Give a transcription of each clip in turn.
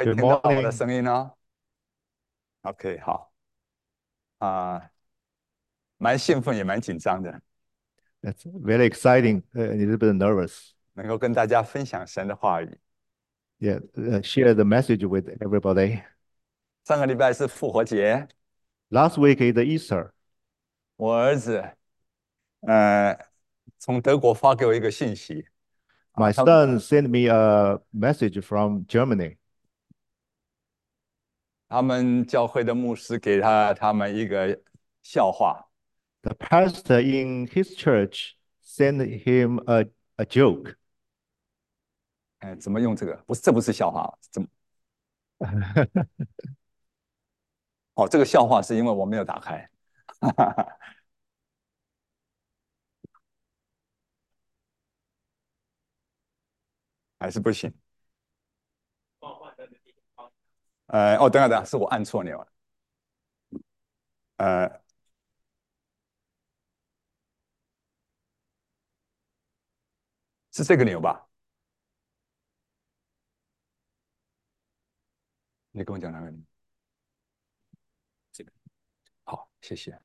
可以 Good 听到我的 morning. 声音哦。OK，好蛮兴奋也蛮紧张的， That's very exciting. A little bit nervous. 能够跟大家分享神的话语。 Yeah, share the message with everybody. 上个礼拜是复活节， Last week is the Easter. 我儿子呃从德国发给我一个信息啊， My son sent me a message from Germany. 他们教会的牧师给他们一个笑话， The pastor in his church sent him a joke. 怎么用这个？不是，这不是笑话，哦，这个笑话是因为我没有打开，还是不行。等一下，是我按错钮了。呃，是这个钮吧？你跟我讲哪个钮？这个。好，谢谢。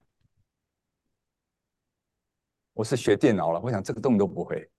我是学电脑了，我想这个动都不会。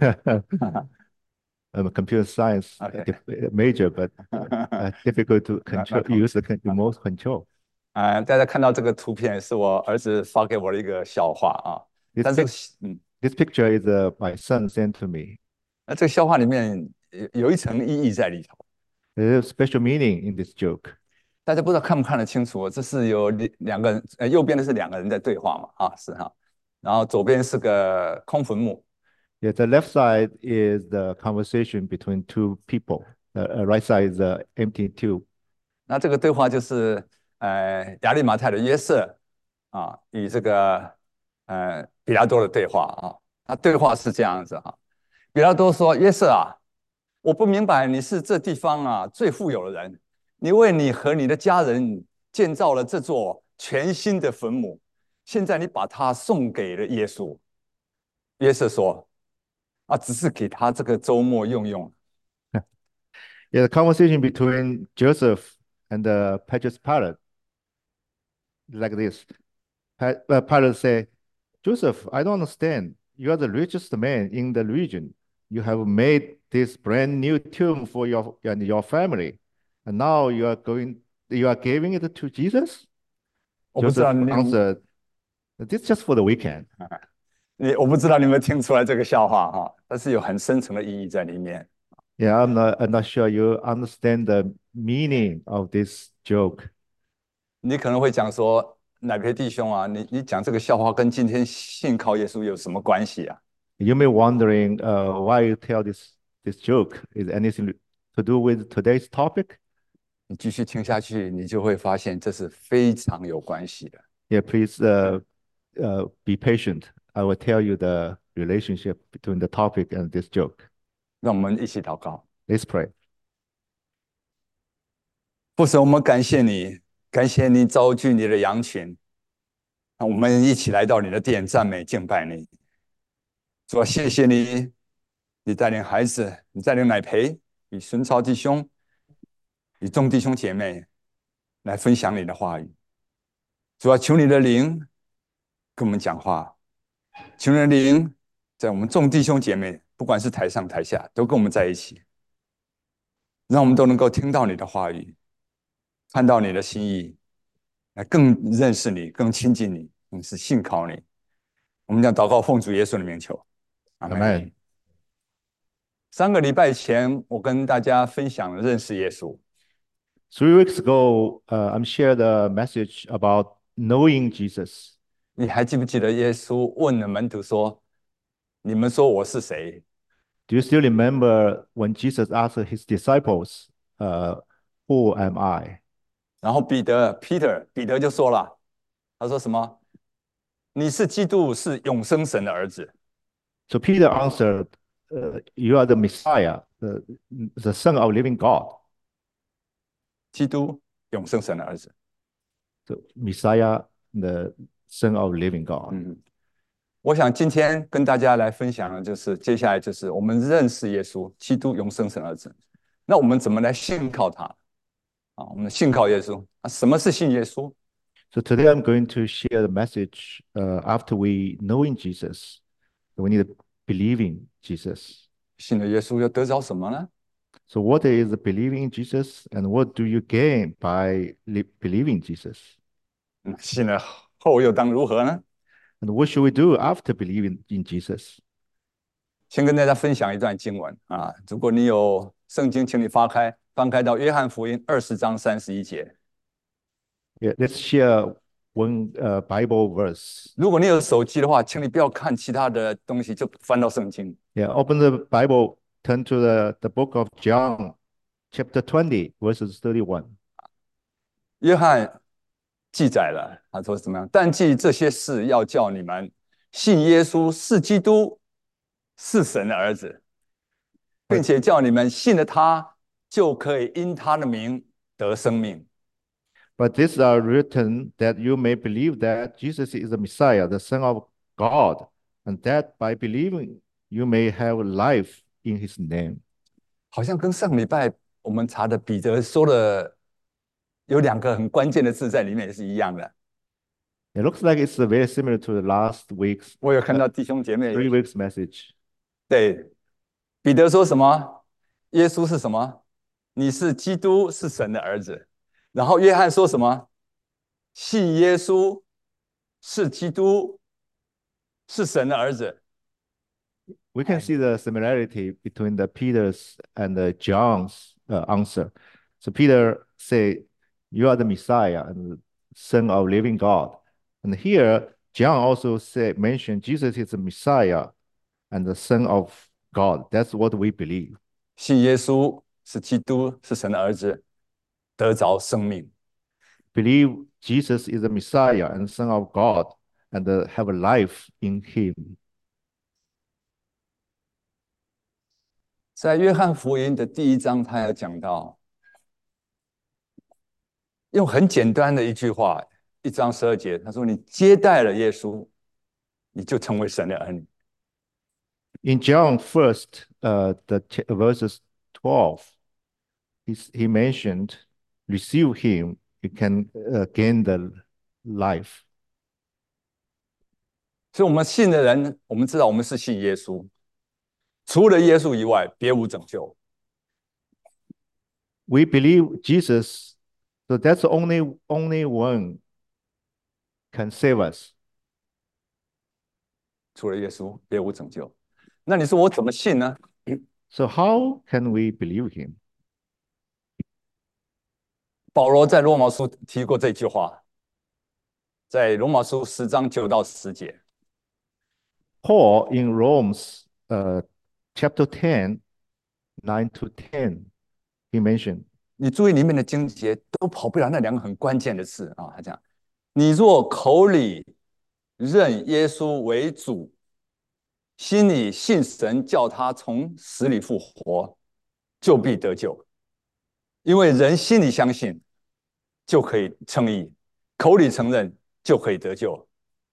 I'm a computer science OK， major, but difficult to 那 control, use the remote control. 大家看到这个图片是我儿子发给我的一个笑话啊， This 但是 pic this picture is my son sent to me. 那这个笑话里面有一层意义在里头， There's a special meaning in this joke. 大家不知道看不看得清楚？这是有两个人，右边的是两个人在对话嘛，是哈，然后左边是个空坟墓， Yeah, the left side is the conversation between two people. The right side is the empty tube. 那这个对话就是亚利马太的约瑟与这个比拉多的对话啊，那对话是这样子哈，比拉多说：约瑟啊，我不明白你是这地方最富有的人，你为你和你的家人建造了这座全新的坟墓，现在你把它送给了耶稣。约瑟说：只是给他这个周末用用。 Yeah, the conversation between Joseph and Pontius Pilate like this. Pilate say, Joseph, I don't understand. You are the richest man in the region. You have made this brand new tomb for your and your family, and now you are giving it to Jesus? 我不知道 Joseph 你 answered, this is just for the weekend. 我不知道你有没有听出来这个笑话但是有很深层的意义在里面。 Yeah, I'm not sure you understand the meaning of this joke. 你可能会讲说，哪位弟兄你讲这个笑话跟今天信靠耶稣有什么关系啊？ You may wondering why you tell this joke. Is anything to do with today's topic? 你继续听下去，你就会发现这是非常有关系的。 Yeah, please be patient. I will tell you the relationship between the topic and this joke. 让我们一起祷告。 Let's pray. 父神，我们感谢你，感谢你召聚你的羊群，我们一起来到你的殿，赞美敬拜你。主啊，谢谢你，你带领孩子，你带领乃培与孙超弟兄，与众弟兄姐妹来分享你的话语。主啊，求你的灵跟我们讲话，求你的灵在我们众弟兄姐妹，不管是台上台下，都跟我们在一起，让我们都能够听到你的话语，看到你的心意，来更认识你，更亲近你，更是信靠你。我们将祷告奉主耶稣的名求，阿门。 Amen. 3个礼拜前，我跟大家分享了认识耶稣。 3 weeks ago, I'm shared a message about knowing Jesus. 你还记不记得耶稣问了门徒说：“你们说我是谁？” Do you still remember when Jesus asked his disciples, "Who am I?" 然后彼得就说了，他说什么？你是基督，是永生神的儿子。 So Peter answered, "You are the Messiah, the Son of living God." 基督，永生神的儿子。 So Messiah, the Son of living God. 我想今天跟大家来分享的就是接下来就是我们认识耶稣，基督永生神儿子。那我们怎么来信靠他？ 啊，我们信靠耶稣啊。什么是信耶稣？ So today I'm going to share the message after we knowing Jesus. We need to believe in Jesus. 信了耶稣又得着什么呢？ So what is believing in Jesus and what do you gain by believing Jesus? 信了后又当如何呢？ And what should we do after believing in Jesus? 先跟大家分享一段经文啊，如果你有圣经，请你翻开到约翰福音20章31节。 Yeah, let's share one Bible verse. 如果你有手机的话，请你不要看其他的东西，就翻到圣经。 Yeah, open the Bible, turn to the book of John, chapter 20, verses 31. 约翰记载了，他说怎么样？但记这些事，要叫你们信耶稣是基督，是神的儿子，并且叫你们信了他，就可以因他的名得生命。 But these are written that you may believe that Jesus is the Messiah, the Son of God, and that by believing you may have life in his name. 好像跟上礼拜我们查的彼得说的有两个很关键的字在里面也是一样的。 It looks like it's very similar to the last week's 我有看到弟兄姐妹 3 weeks message. 对彼得说什么？耶稣是什么？你是基督，是神的儿子。然后约翰说什么？信耶稣是基督，是神的儿子。 We can see the similarity between the Peter's and the John's answer. So Peter said, "You are the Messiah and the Son of living God." And here, John also mentioned Jesus is the Messiah and the Son of God. That's what we believe. 信耶稣是基督，是神的儿子，得着生命。 Believe Jesus is the Messiah and Son of God and have a life in him. 在约翰福音的第1章，他有讲到，用很简单的一句话，1章12节，他说：“你接待了耶稣，你就成为神的儿女。” In John first, verses 12, he mentioned, receive him, you can gain the life. 所以，我们信的人，我们知道我们是信耶稣，除了耶稣以外，别无拯救。 We believe Jesus, so that's only one can save us. 除了耶稣，别无拯救。那你说我怎么信呢？ So how can we believe him? 保罗在罗马书提过这句话，在罗马书10章9到10节。 Paul in Romans chapter 10, 9 to 10, he mentioned, 你注意里面的经节都跑不了那两个很关键的字啊，他讲：你若口里认耶稣为主，心里信神叫他从死里复活，就必得救。因为人心里相信，就可以称义；口里承认，就可以得救。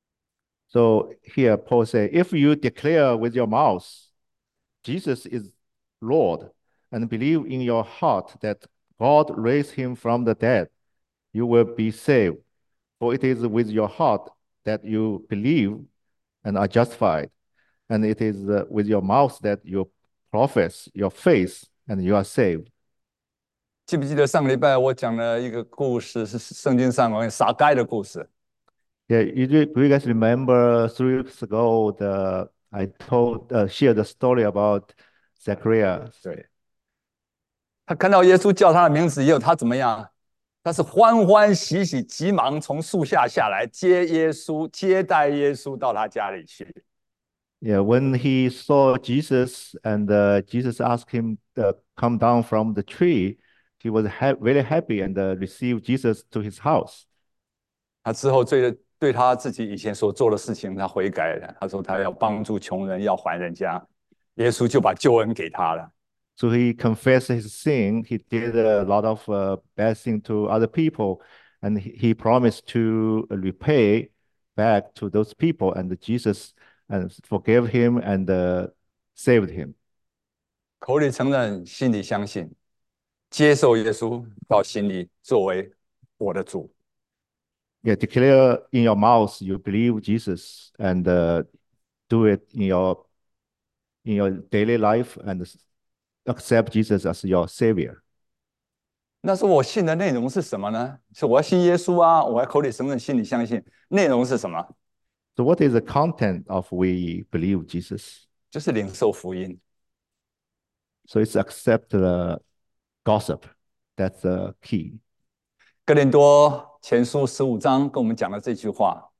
So here Paul says, if you declare with your mouth Jesus is Lord and believe in your heart that God raised him from the dead, you will be saved. For it is with your heart that you believe and are justified, and it is with your mouth that you profess your faith and you are saved. 记不记得上个礼拜我讲了一个故事，是圣经上关于撒该的故事？ Yeah, do you guys remember 3 weeks ago I shared the story about Zechariah? 对，他看到耶稣叫他的名字以后，他怎么样？他是欢欢喜喜、急忙从树下下来接待耶稣到他家里去。 Yeah, when he saw Jesus and Jesus asked him to come down from the tree, he was very happy and received Jesus to his house. 他之后对他自己以前所做的事情，他悔改了。他说他要帮助穷人，要还人家，耶稣就把救恩给他了。 So he confessed his sin. He did a lot of bad things to other people, and he promised to repay back to those people. And Jesus forgave him and saved him. 口里承认，心里相信， 接受耶稣到心里作为我的主。 Yeah, declare in your mouth you believe Jesus and do it in your daily life and accept Jesus as your savior. 那说我信的内容是什么呢？是我要信耶稣啊，我要口里承认，心里相信。内容是什么？ So what is the content of we believe Jesus? 就是领受福音。 So it's accept the gossip. That's the key. 哥林多前书15章跟我们讲了这句话：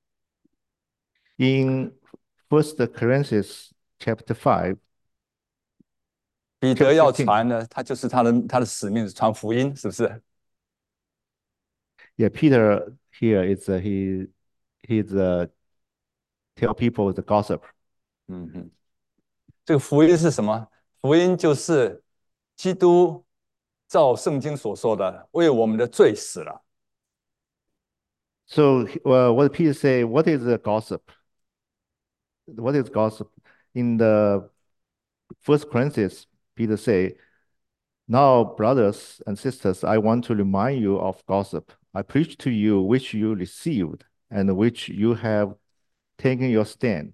In First Corinthians chapter 5, 彼得 chapter 要 15. 传的，他就是他的使命，是传福音，是不是？ Yeah, Peter here is he's tell people the gossip. 嗯哼，这个福音是什么？福音就是基督照圣经所说的，为我们的罪死了。 So what Peter say? What is the gossip? What is gossip? In the First Corinthians, Peter say, "Now, brothers and sisters, I want to remind you of gossip. I preach to you which you received and which you have taken your stand."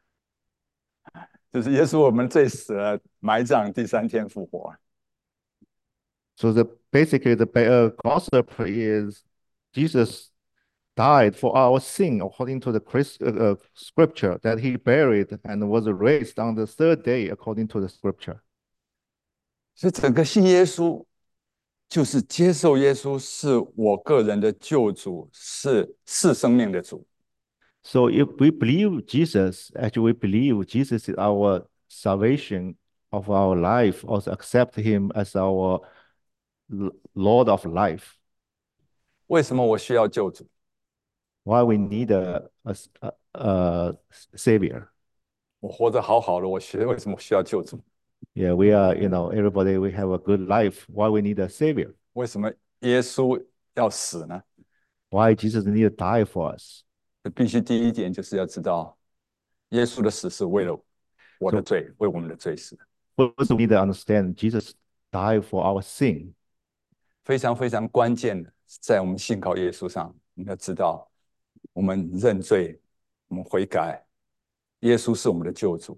就是耶稣我们罪死了，埋葬，第三天复活。 So basically the gossip is Jesus died for our sin according to the scripture, that he buried and was raised on the third day according to the scripture. 所以整个信耶稣就是接受耶稣是我个人的救主，是生命的主。 So if we believe Jesus, actually we believe Jesus is our salvation of our life, also accept him as our Lord of life. 为什么我需要救主？ Why we need a savior. 我活得好好的，为什么需要救主？ Yeah, we are, everybody, we have a good life. Why we need a savior? 为什么耶稣要死呢？ Why Jesus need to die for us? 必须第一点就是要知道，耶稣的死是为了我的 So 罪，为我们的罪死的。 first we need to understand Jesus died for our sin. 非常非常关键的，在我们信靠耶稣上，我们要知道，我们认罪，我们悔改，耶稣是我们的救主，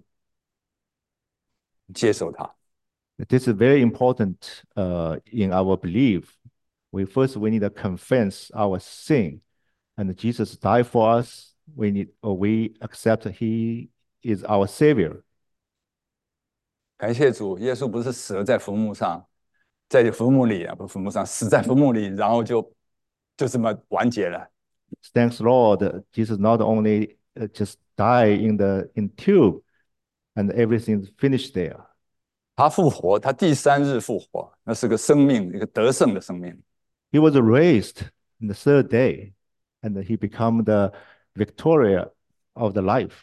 接受他。 This is very important in our belief. We need to confess our sin, and Jesus died for us. We accept He is our Savior. 感谢主，耶稣不是死了在坟墓上，在坟墓里啊，不是坟墓上，死在坟墓里，然后就这么完结了。 Thanks Lord, Jesus not only just die in tube, and everything's finished there. 他复活，他第三日复活，那是个生命，一个得胜的生命。 He was raised in the third day, and He become the Victoria of the life.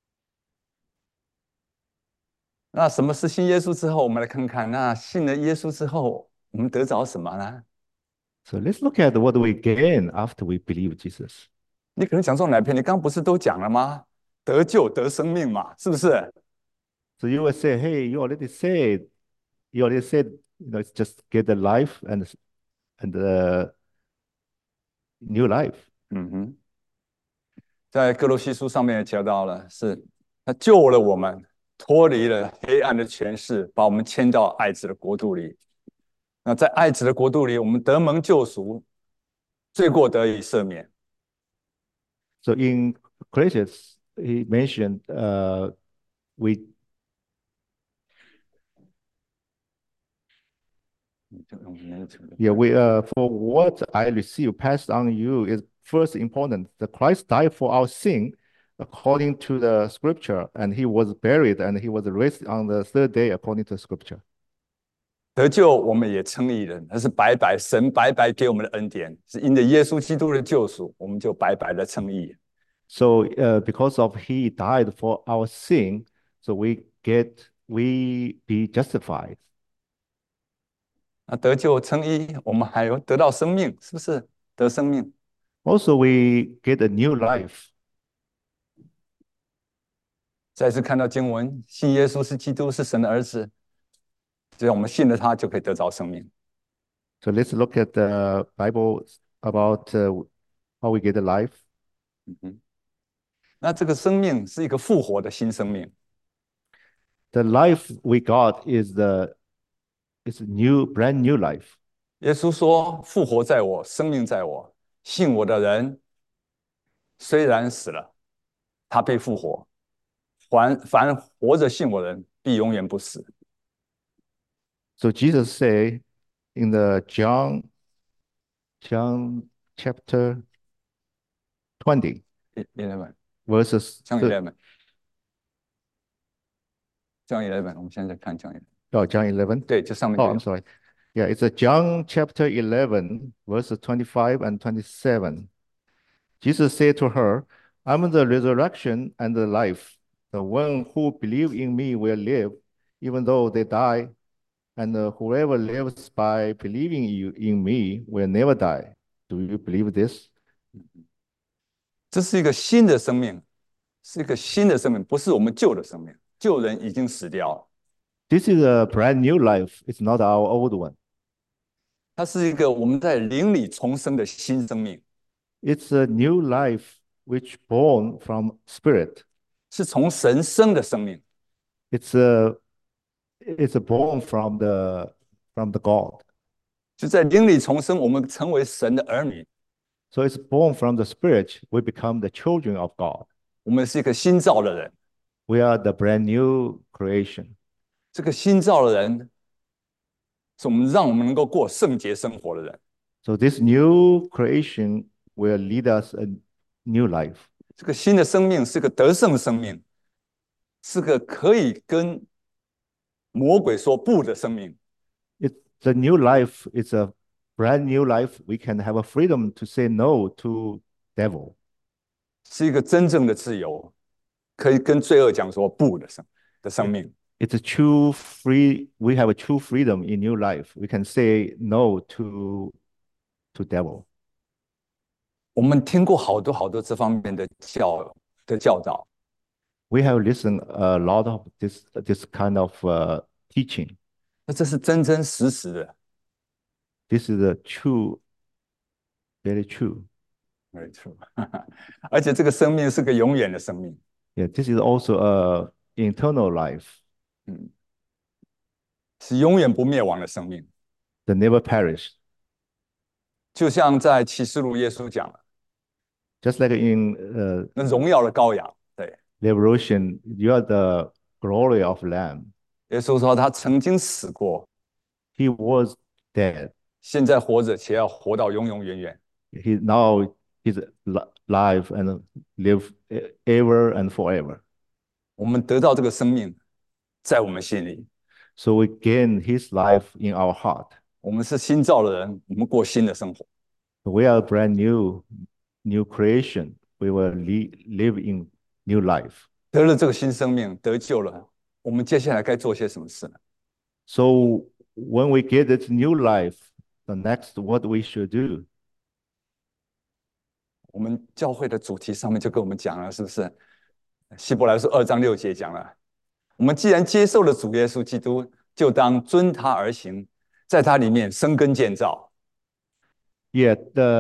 那什么是信耶稣之后？我们来看看，那信了耶稣之后，我们得着什么呢？ So let's look at what we gain after we believe Jesus. 你可能讲中哪篇？你刚不是都讲了吗？得救得生命嘛，是不是？ So you will say, "Hey, you already said, it's just get the life and the new life." 嗯哼，在哥罗西书上面也讲到了，是他救了我们，脱离了黑暗的权势，把我们迁到爱子的国度里。那在爱子的国度里，我们得蒙救赎，罪过得以赦免。 So in Colossians, he mentioned we yeah we for what I received passed on you is first important. The Christ died for our sin according to the scripture, and he was buried and he was raised on the third day according to scripture. 得救，我们也称义人，那是神白白给我们的恩典，是因着耶稣基督的救赎，我们就白白的称义。 So because of he died for our sin, so we be justified. 那得救称义，我们还有得到生命，是不是得生命？ Also, we get a new life. 再次看到经文，信耶稣是基督，是神的儿子，只要我们信了他，就可以得着生命。 So let's look at the Bible about how we get alive. 嗯哼，那这个生命是一个复活的新生命。 The life we got is brand new life. 耶稣说：“复活在我，生命在我。信我的人，虽然死了，他被复活；凡活着信我的人，必永远不死。” So Jesus say in the John chapter 20 11， verses 讲11，讲11，我们现在看讲11。 oh John 11. 对，这上面 Oh, 就 I'm 有。 sorry. Yeah, it's a John chapter 11 verses 25 and 27. Jesus said to her, I'm the resurrection and the life. The one who believes in me will live, even though they die, and whoever lives by believing in me will never die. Do you believe this? 这是一个新的生命，是一个新的生命，不是我们旧的生命。旧人已经死掉了， This is a brand new life. It's not our old one. 它是一个我们在灵里重生的新生命， It's a new life which born from spirit. 是从神生的生命。 It's a it's a born from the God. 就在灵里重生，我们成为神的儿女， So it's born from the spirit. We become the children of God. 我们是一个新造的人。 We are the brand new creation. 这个新造的人，是让我们能够过圣洁生活的人。 So this new creation will lead us a new life. 这个新的生命是个得胜的生命，是个可以跟魔鬼说不的生命。 The new life is a brand new life. We can have a freedom to say no to devil. 是一个真正的自由，可以跟罪恶讲说不的生命。 It's a true free. We have a true freedom in new life. We can say no to devil. 我们听过好多好多这方面的教导， We have listened a lot of this kind of teaching. 那这是真真实实的。 This is a true, very true. Very true 而且这个生命是个永远的生命。 Yeah, this is also a eternal life 是永远不灭亡的生命。 that never perish. 就像在启示录耶稣讲了， Just like in 那荣耀的羔羊，对， Revelation, you are the glory of Lamb. 耶稣说他曾经死过， He was dead. 现在活着，且要活到永永远远。 Now he's alive and live ever and forever. 我们得到这个生命，在我们心里， So we gain his life in our heart. 我们是新造的人，我们过新的生活。 We are brand new creation. We will live in new life. 得了这个新生命，得救了，我们接下来该做些什么事呢？ So when we get this new life, the next what we should do? 我们教会的主题上面就跟我们讲了，是不是？希伯来书2章6节讲了，我们既然接受了主耶稣基督，就当遵他而行，在他里面生根建造。 Yeah,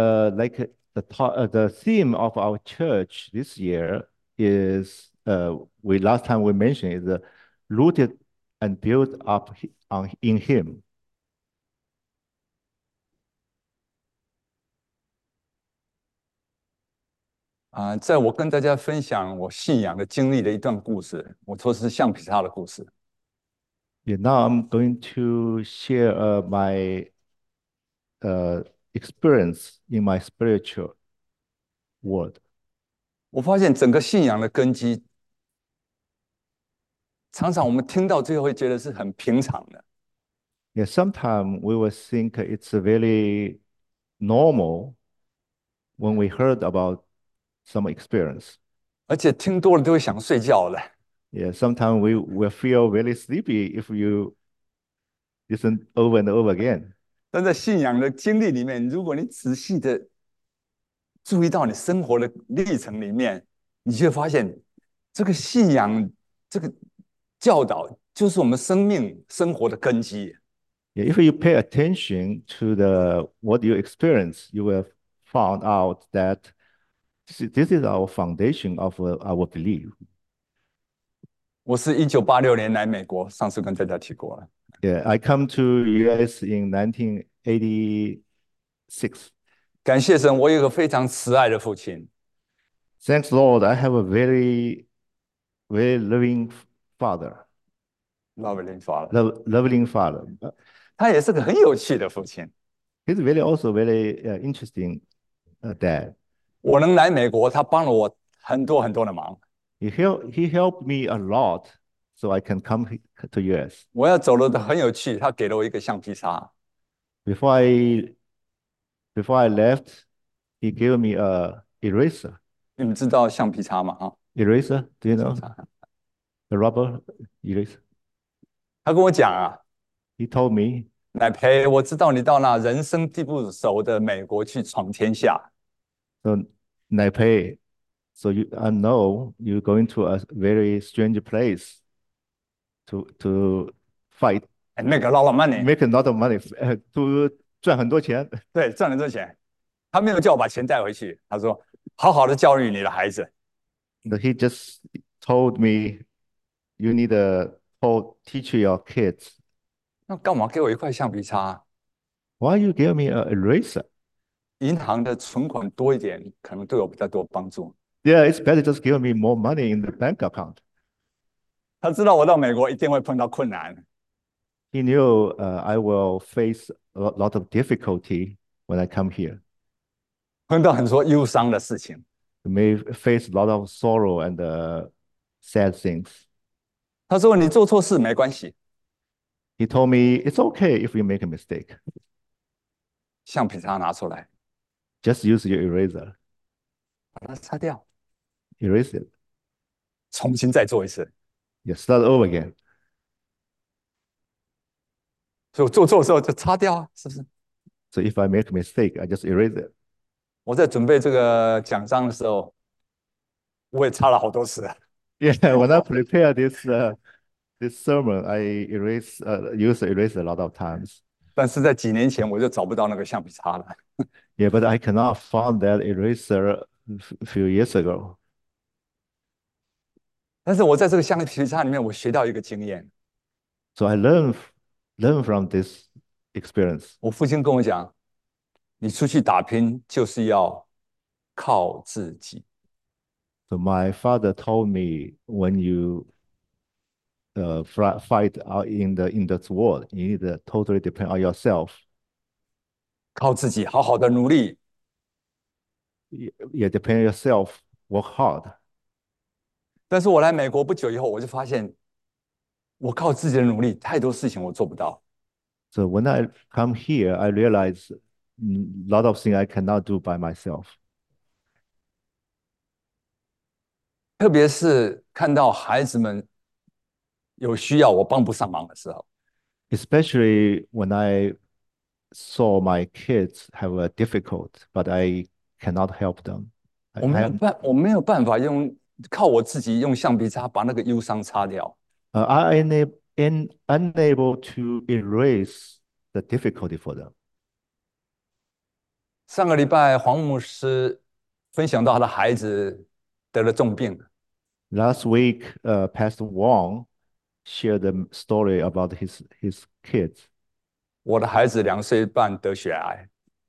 the theme of our church this year is we last time we mentioned is rooted and built up in Him. 在我跟大家分享我信仰的经历的一段故事，我说是橡皮擦的故事。 Yeah, now I'm going to share my experience in my spiritual world. 我发现整个信仰的根基，常常我们听到最后会觉得是很平常的， Yeah, sometimes we will think it's very normal when we heard about some experience. 而且听多了都会想睡觉了。 Yeah, sometimes we will feel very sleepy if you listen over and over again. 但在信仰的经历里面，如果你仔细的注意到你生活的历程里面，你就会发现，这个信仰，这个教导，就是我们生命生活的根基。 Yeah, if you pay attention to the what you experience, you will find out that this is our foundation of our belief. 我是1986年来美国，上次跟大家提过了。 Yeah, I come to US in 1986. 感谢神，我有一个非常慈爱的父亲， Thanks Lord, I have a very loving father, 老伟林发了， loving father. 他也是个很有趣的父亲。 He's very interesting dad. 我能来美国，他帮了我很多很多的忙。 He helped me a lot, so I can come to US. 我要走的很有趣，他给了我一个橡皮擦。 Before I before I left, he gave me a eraser. 你们知道橡皮擦吗？啊， Eraser, do you 橡皮 know 擦。 the rubber eraser? 他跟我讲啊， He told me, 乃培，我知道你到那人生地不熟的美国去闯天下， so Naipei, so I know you're going to a very strange place to fight, make a lot of money， make a lot of money, to 赚很多钱。 对，赚了这钱。他没有叫我把钱带回去，他说好好的教育你的孩子。 But he just told me you need to teach your kids. 那干嘛给我一块橡皮擦？ Why you give me an eraser? 银行的存款多一点，可能对我比较多帮助。 Yeah, it's better just give me more money in the bank account. 他知道我到美国一定会碰到困难， He knew I will face a lot of difficulty when I come here. 碰到很多忧伤的事情。 May face a lot of sorrow and sad things. 他说你做错事没关系， He told me it's okay if you make a mistake. 橡皮擦拿出来， Just use your eraser. 把它擦掉， Erase it. 重新再做一次。 You start over again. 所以我做错的时候就擦掉啊，是不是？ So if I make a mistake, I just erase it. 我在准备这个奖章的时候，我也擦了好多次。 Yeah, when I prepare this sermon, I use the eraser a lot of times. 但是在几年前我就找不到那个橡皮擦了。 Yeah, but I cannot find that eraser a few years ago. 但是我在这个橡皮擦里面，我学到一个经验。 So I learn from this experience. 我父亲跟我讲，你出去打拼就是要靠自己。 So my father told me when you fight out in this world, you need to totally depend on yourself. 靠自己，好好的努力。 Yeah, depend on yourself, work hard. 但是我来美国不久以后，我就发现，我靠自己的努力，太多事情我做不到。 So when I come here, I realize a lot of things I cannot do by myself. 特别是看到孩子们有需要我帮不上忙的时候， Especially when I saw my kids have a difficult, but I cannot help them. 我没有办法靠我自己用橡皮擦把那个忧伤擦掉。 I am unable to erase the difficulty for them. 上个礼拜黄牧师分享到他的孩子得了重病， Last week, Pastor Wong shared the story about his kids. 我的孩子2岁半得血癌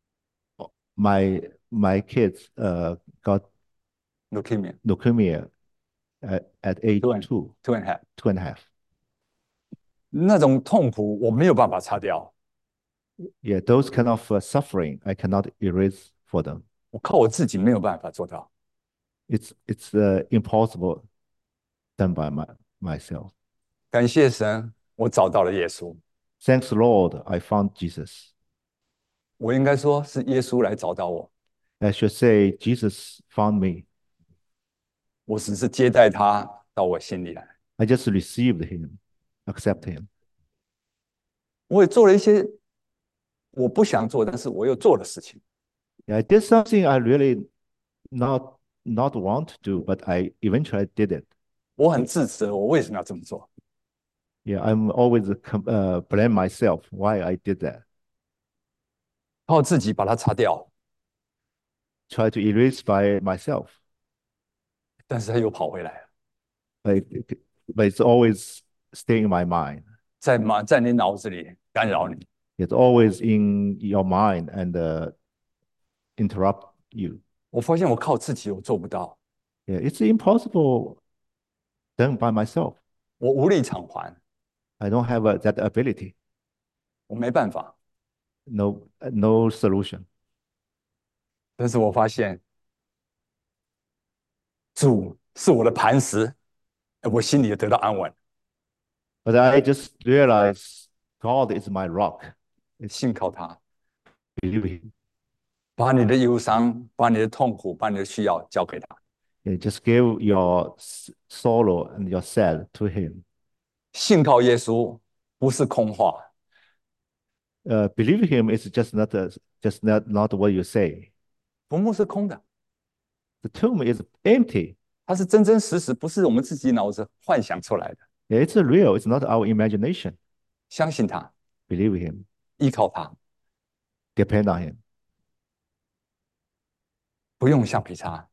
My kids got （leukemia）， leukemia at age two and two, two and a half， two and a half. 那种痛苦我没有办法擦掉， Yeah, those kind of suffering I cannot erase for them. 我靠我自己没有办法做到。 It's impossible done by myself. 感谢神，我找到了耶稣。 Thanks Lord, I found Jesus. 我应该说是耶稣来找到我， I should say Jesus found me. 我只是接待他到我心里来。 I just received him, accept him. 我也做了一些我不想做，但是我又做的事情。 Yeah, I did something I really not want to do, but I eventually did it. 我很自责，我为什么要这么做？ Yeah, I'm always blame myself why I did that. 靠自己把它擦掉， Try to erase by myself, 但是它又跑回来了， but but it's always stay in my mind. 在你脑子里干扰你。 It's always in your mind and interrupt you. 我发现我靠自己我做不到， Yeah, it's impossible done by myself. 我无力偿还， I don't have that ability. 我没办法。 No solution. 但是我发现主是我的磐石，我心里也得到安稳。 But I just realized God is my rock. 信靠他， Believe Him. 把你的忧伤、把你的痛苦、把你的需要交给他。 Yeah, just give your sorrow and your sad to Him. 信靠耶稣不是空话， Believe Him is just not what you say. 坟墓是空的， The tomb is empty. 它是真真实实，不是我们自己脑子幻想出来的。 Yeah, it's real. It's not our imagination. 相信他， Believe Him. 依靠他， Depend on Him. 不用橡皮擦，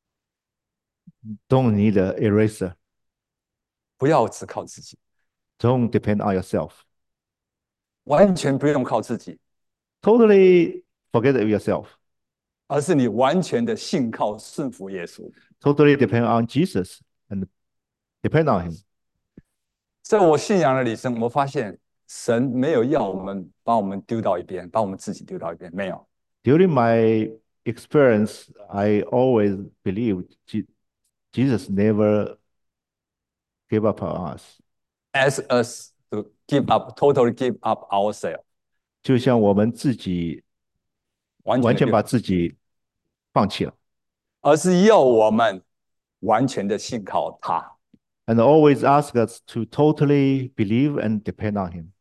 Don't need an eraser. 不要只靠自己， Don't depend on yourself. 完全不用靠自己， Totally forget yourself. 而是你完全的信靠顺服耶稣。 Totally depend on Jesus and depend on Him. 在我信仰的里生，我发现神没有要我们把我们丢到一边，把我们自己丢到一边，没有。 During my experience, I always believed Jesus never gave up on us. Ask us to give up, totally give up ourselves， 就像我们自己完全的丢， 完全把自己放弃了而是要我们完全的信靠他。 ，and always ask us to totally believe and depend on Him.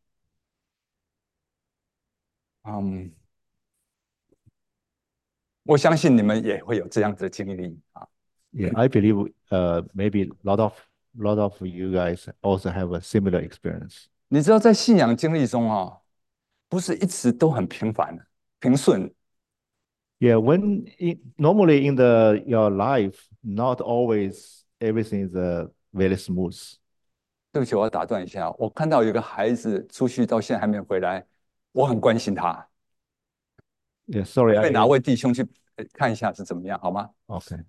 嗯，我相信你们也会有这样子的经历啊。 Yeah, I believe maybe lot of you guys also have a similar experience. 你知道，在信仰经历中啊，不是一直都很平凡的、平顺。 Yeah, normally in your life, not always everything is very smooth. 对不起，我要打断一下。我看到有个孩子出去到现在还没有回来，我很关心他。 Yeah, sorry, 为哪位弟兄去看一下是怎么样，好吗？ okay.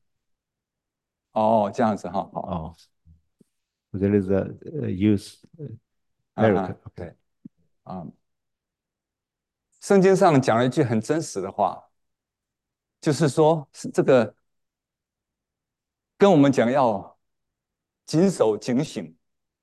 哦，这样子哈，好， Oh, there is a youth Eric. 对 Okay. 啊。圣经上讲了一句很真实的话，就是说，是这个跟我们讲要谨守警醒，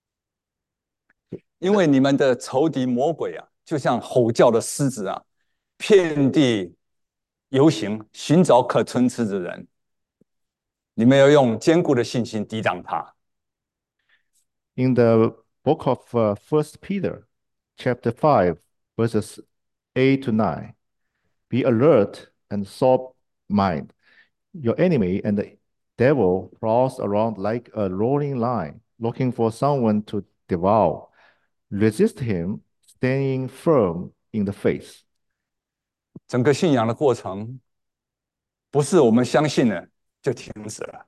因为你们的仇敌魔鬼啊，就像吼叫的狮子啊，遍地游行，寻找可吞吃的人。你们要用坚固的信心抵挡他。 In the book of First Peter, chapter 5, verses 8 to 9, be alert and sober mind. Your enemy and the devil prowls around like a roaring lion, looking for someone to devour. Resist him, staying firm in the faith. 整个信仰的过程，不是我们相信了就停止了，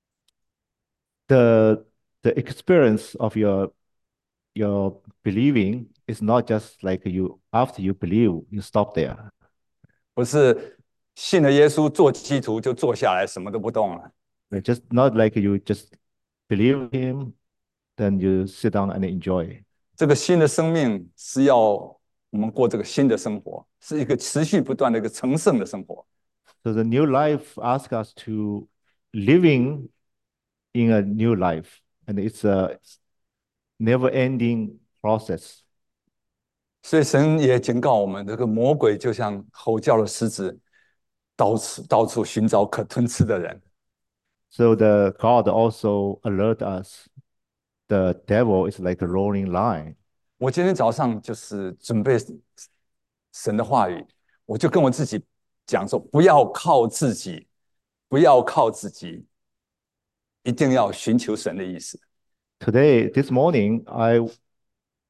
The the experience of your believing is not just like you after you believe, you stop there. 不是信了耶稣做基督就坐下来什么都不动了。 It's just not like you just believe him, then you sit down and enjoy. 这个新的生命是要我们过这个新的生活，是一个持续不断的一个成圣的生活。 So the new life asks us to living in a new life, and it's a never-ending process. 所以神也警告我们，这个魔鬼就像吼叫的狮子，到处寻找可吞吃的人。 So the God also alert us. The devil is like a roaring lion. 我今天早上就是准备神的话语，我就跟我自己讲说，不要靠自己，不要靠自己，一定要寻求神的意思。 Today, this morning, I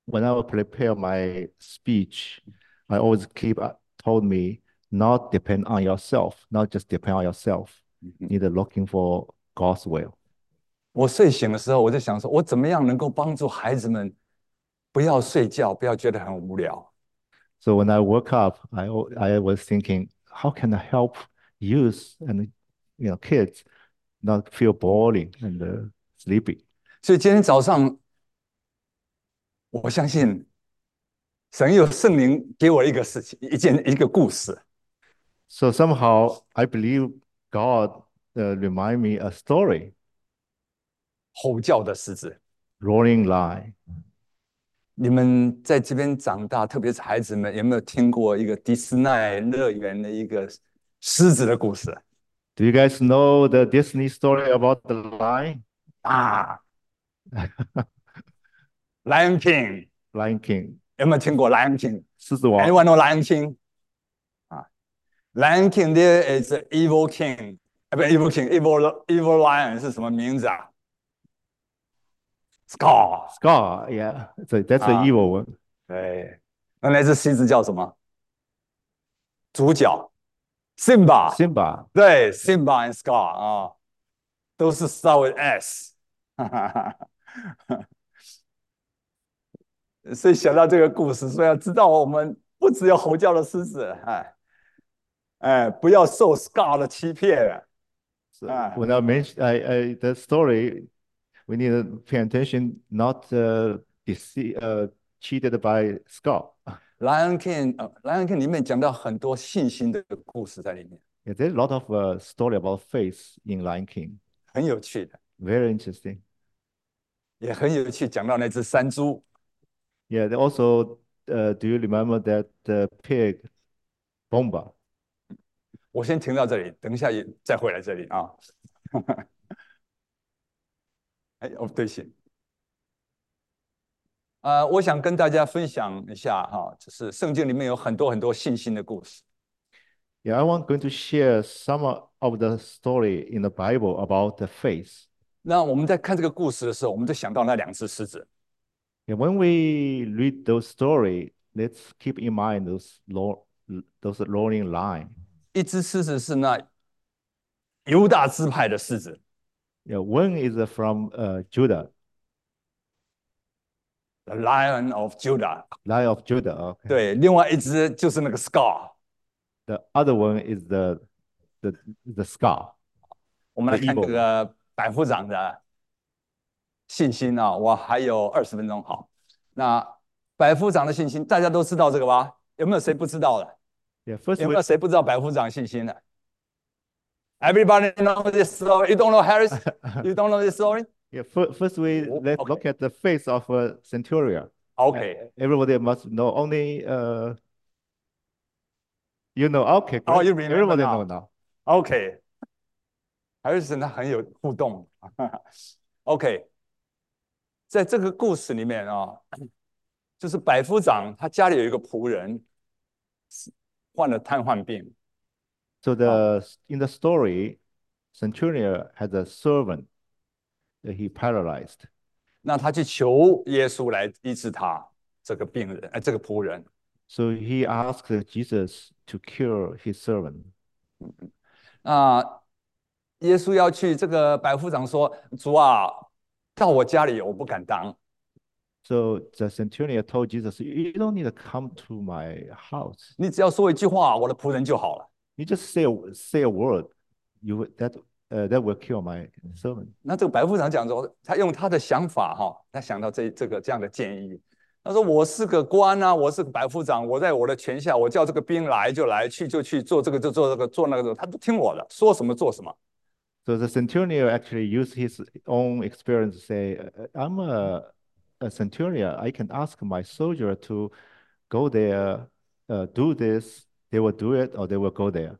when I would prepare my speech, I always keep told me not depend on yourself, not just depend on yourself, need looking for God's will. 我睡醒的时候，我在想说，我怎么样能够帮助孩子们不要睡觉，不要觉得很无聊。 So when I woke up, I was thinking, how can I help youth and kids not feel boring and sleepy? 所以今天早上，我相信神有圣灵给我一个事情，一个故事。 So somehow I believe God remind me a story, 吼叫的狮子。 roaring lion. 你们在这边长大，特别是孩子们，有没有听过一个迪士尼乐园的一个狮子的故事 Do you guys know the Disney story about the lion? 啊？Lion King Lion King, 有没有听过 Lion King？Anyone 狮子王。 know Lion King？啊，Lion King there is an evil king，不，evil king，evil lion 是什么名字啊？Scar Scar, yeah. So that's the 啊， evil one. 对，那只狮子叫什么？主角 Simba， Simba. 对，Simba and Scar 啊，都是 start with S，所以想到这个故事，所以要知道我们不只有吼叫的狮子，不要受 Scar 的欺骗， So when I mention the story, we need to pay attention, not cheated by Scar. Lion King，Lion King 里面讲到很多信心的故事在里面， Yeah, there's a lot of story about faith in Lion King. 很有趣的， Very interesting. 也很有趣。讲到那只山猪， Yeah, they also, do you remember that pig, Bomba? 我先停到这里，等一下也再回来这里啊。哎，哦，对不起，我想跟大家分享一下哈，就是圣经里面有很多很多信心的故事。 Yeah, I want going to share some of the story in the Bible about the faith. 那我们在看这个故事的时候，我们就想到那两只狮子。 Yeah, when we read those story, let's keep in mind those roaring lion. 一只狮子是那犹大支派的狮子 Yeah, one is from Judah, ，The Lion of Judah。 Lion of Judah. Okay. 对，另外一只就是那个 Scar。 The other one is the Scar, 我们 the 来看这 evil one. 个百夫长的信心啊，我还有20分钟好。那百夫长的信心，大家都知道这个吧？有没有谁不知道的？ Yeah, first 有没 we 有谁不知道百夫长信心的？Everybody know this story. You don't know Harris? You don't know this story? yeah, first let's Okay. look at the face of a centurion. Okay. Everybody must know. Only you know. Okay, Oh, great. you remember Everybody now. know now. OK，Harrison 他很有互动。OK，在这个故事里面啊，就是百夫长他家里有一个仆人患了瘫痪病， So in the story, centurion has a servant that he paralyzed. 那他去求耶稣来医治他这个病人，这个仆人。 So he asked Jesus to cure his servant. 那耶稣要去，这个百夫长说：“主啊，到我家里我不敢当。” So the centurion told Jesus, "You don't need to come to my house. 你只要说一句话，我的仆人就好了。 You just say a word, that will cure my servant." 那这个百夫长讲说，他用他的想法哈，他想到这样的建议。他说：“我是个官啊，我是个百夫长，我在我的权下，我叫这个兵来就来，去就去，做这个就做这个，做那个，他都听我的，说什么做什么。” So the centurion actually used his own experience to say, "I'm a centurion. I can ask my soldier to go there, do this. They will do it, or they will go there."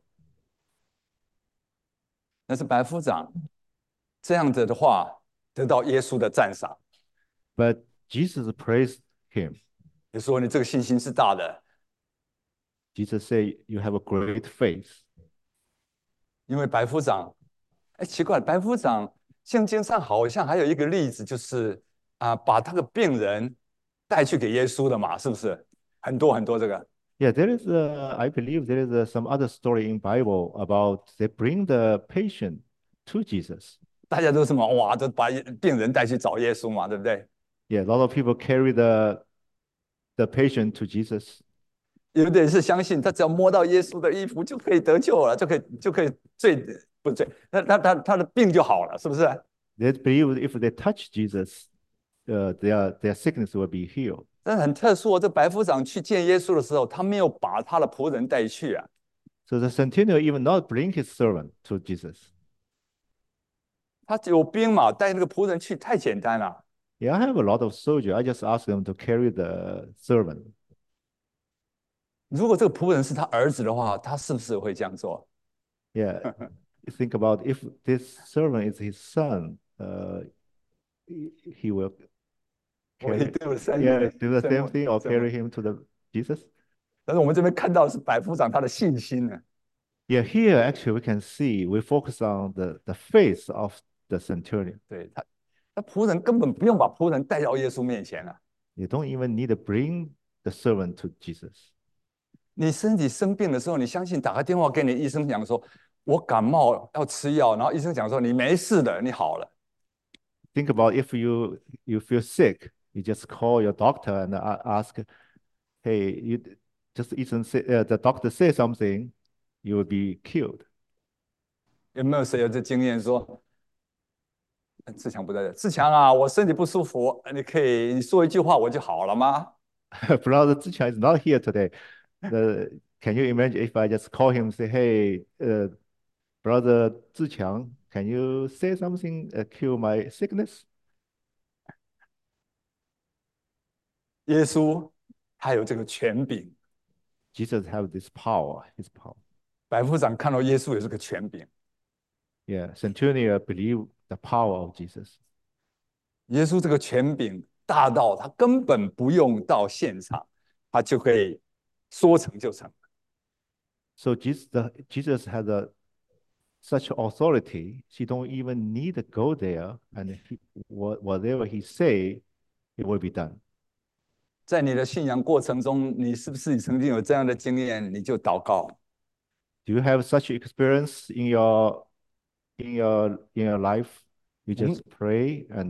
但是百夫长这样子的话，得到耶稣的赞赏， But Jesus praised him. 也说你这个信心是大的， Jesus said, "You have a great faith." 因为百夫长，哎，奇怪，百夫长圣经上好像还有一个例子，就是把他的病人带去给耶稣的嘛，是不是？很多很多这个， Yeah, I believe there is some other story in Bible about they bring the patient to Jesus. 大家都什么哇，都把病人带去找耶稣嘛，对不对？ Yeah, a lot of people carry the patient to Jesus. 有的人是相信他只要摸到耶稣的衣服就可以得救了，就可以罪不罪，他的病就好了，是不是？ They believe if they touch Jesus, their sickness will be healed. 但是很特殊哦，这百夫长去见耶稣的时候，他没有把他的仆人带去啊， So the centurion even not bring his servant to Jesus. 他有兵嘛，带那个仆人去太简单了。 Yeah, I have a lot of soldiers. I just ask them to carry the servant. 如果这个仆人是他儿子的话，他是不是会这样做？ Yeah, think about if this servant is his son, he will 我一 carry, 定有生 yeah, 人 do the 生 same 我 thing or 生我。 carry him to the Jesus. 但是我们这边看到的是百夫长他的信心呢， Yeah, here actually we can see we focus on the face of the centurion. 对他，那仆人根本不用把仆人带到耶稣面前啊。 You don't even need to bring the servant to Jesus. 你身体生病的时候，你相信打个电话给你医生讲说，我感冒要吃药，然后医生讲说你没事的，你好了。 Think about if you feel sick, you just call your doctor and ask, hey, you just the doctor say something, you will be killed. 有没有谁有这经验说，志强不在这，志强啊，我身体不舒服，你说一句话我就好了吗？ Brother Zicha is not here today. Can you imagine if I just call him and say, hey, Brother Zichang, can you say something cure my sickness? 耶稣他有这个权柄， Jesus have this power, his power. 百夫长看到耶稣有这个权柄， Yeah, Centurion believe the power of Jesus. 耶稣这个权柄大到他根本不用到现场，他就可以说成就成。 So Jesus has such authority, he don't even need to go there, and whatever he say, it will be done. 在你的信仰过程中，你是不是曾经有这样的经验？你就祷告， Do you have such experience in your life? You 我们 just pray and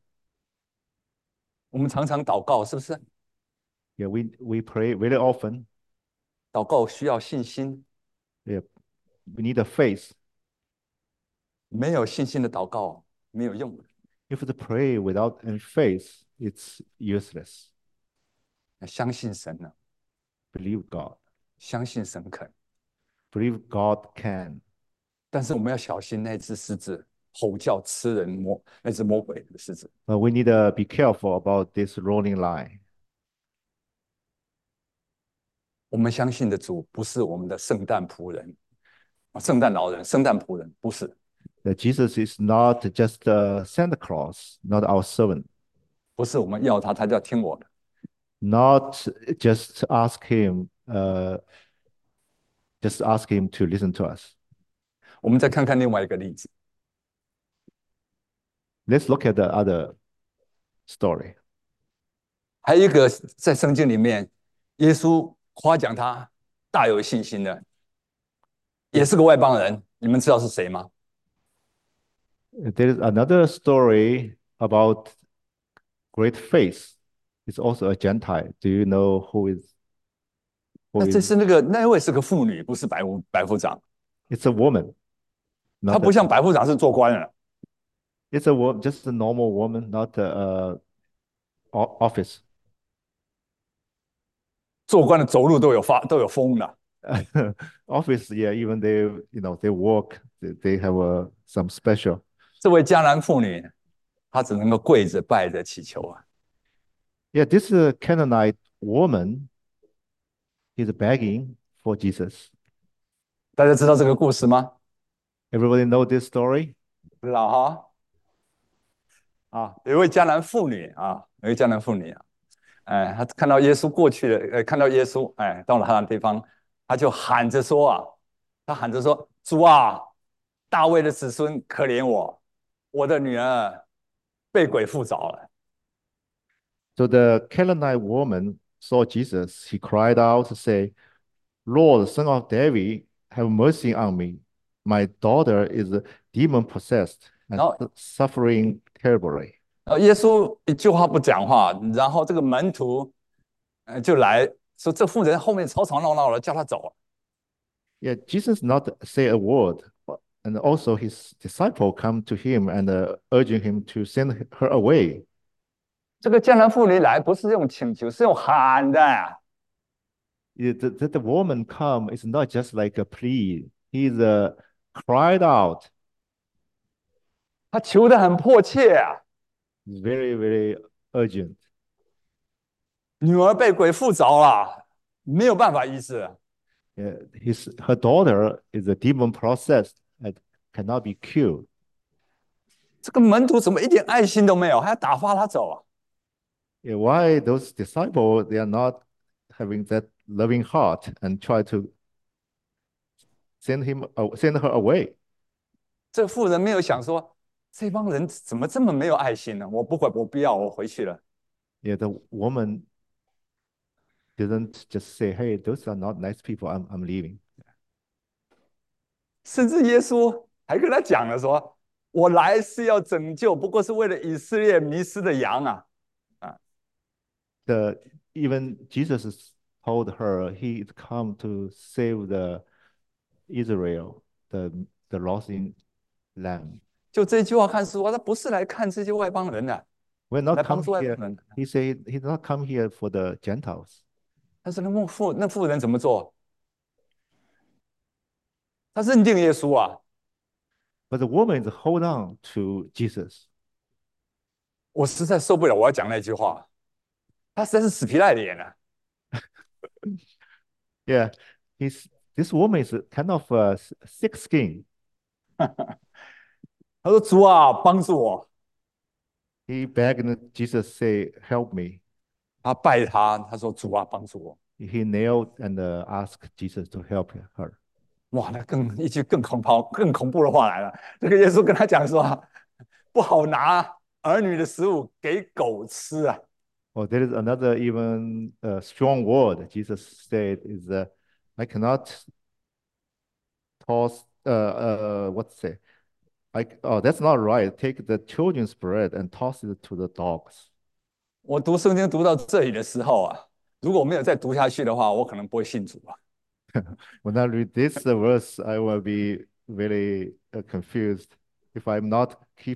我们常常祷告，是不是？ yeah, we pray very often. 祷告需要信心， Yeah, we need a faith. 没有信心的祷告没有用的。 If the pray without any faith, it's useless. 相信神呢， Believe God. 相信神肯， Believe God can. 但是我们要小心那只狮子吼叫吃人那只魔鬼的狮子。 But we need to be careful about this rolling line. 我们相信的主不是我们的圣诞仆人圣诞老人、圣诞仆人，不是， That Jesus is not just Santa Claus, not our servant, 不是我们要他，他就要听我的。 not just ask him to listen to us. 我们再看看另外一个例子， Let's look at the other story. 还有一个在圣经里面，耶稣夸奖他大有信心的，也是个外邦人，你们知道是谁吗？ There is another story about great faith. It's also a Gentile. Do you know who is 那 who 这 is? 是那位是个妇女，不是百夫长， It's a woman, 她 not 不 a, 像百夫长是做官的， it's a just a normal woman, not a office. 做官的走路都有风的。 Office, yeah, even they work, they have some special. 这位迦南妇女，她只能够跪着拜着祈求啊。 Yeah, this Canaanite woman is begging for Jesus. 大家知道这个故事吗？ Everybody know this story? 知道哈？有一位迦南妇女啊，有一位迦南妇女啊，她看到耶稣过去的，看到耶稣，到了她的地方，她就喊着说啊，她喊着说：主啊，大卫的子孙，可怜我，我的女儿被鬼附着了。 So the Canaanite woman saw Jesus. He cried out to say, Lord, Son of David, have mercy on me. My daughter is demon possessed and 然后， suffering terribly. 耶稣一句话不讲话，然后这个门徒就来说，这妇人后面吵吵闹闹的，叫他走。 Yeah, Jesus not say a word, and also his disciple come to him and urging him to send her away. 这个江南妇女来不是用请求，是用喊的。 The woman come is not just like a plea. He's cried out. 她求的很迫切啊， It's very, very urgent. 女儿被鬼附着了，没有办法医治。 Her daughter is a demon possessed and cannot be cured. 这个门徒怎么一点爱心都没有，还要打发她走啊？ Yeah, why those disciples they are not having that loving heart and try to send her away? 这妇人没有想说，这帮人怎么这么没有爱心呢？我不会，我不要，我回去了。 Yeah, the woman didn't just say, "Hey, those are not nice people. I'm leaving." 甚至耶稣还跟他讲了说：“我来是要拯救，不过是为了以色列迷失的羊啊！”啊， The even Jesus told her he come to save the Israel, the lost in lamb. 就这句话看出，他不是来看这些外邦人的， We're not 来帮 come 助外邦 here. 人。 He said he's not come here for the Gentiles. 但是那妇人怎么做？他认定耶稣啊！ But the woman is hold on to Jesus. 我实在受不了，我要讲那句话。他实在是死皮赖脸啊！ Yeah, this woman is kind of thick skin. 他说：“主啊，帮助我！” He begged Jesus, say, "Help me." 他拜他，他说：“主啊，帮助我！” He knelt and asked Jesus to help her. 哇，那一句更恐怖的话来了。这个耶稣跟他讲说：“不好拿儿女的食物给狗吃啊！” Well, there is another even strong word Jesus said is, "I cannot toss." What's say? That's not right. Take the children's bread and toss it to the dogs. 我读圣经读到这里的时候啊，如果没有再读下去的话，我可能不会信主啊。 When I read this verse, I will be very confused. If I'm not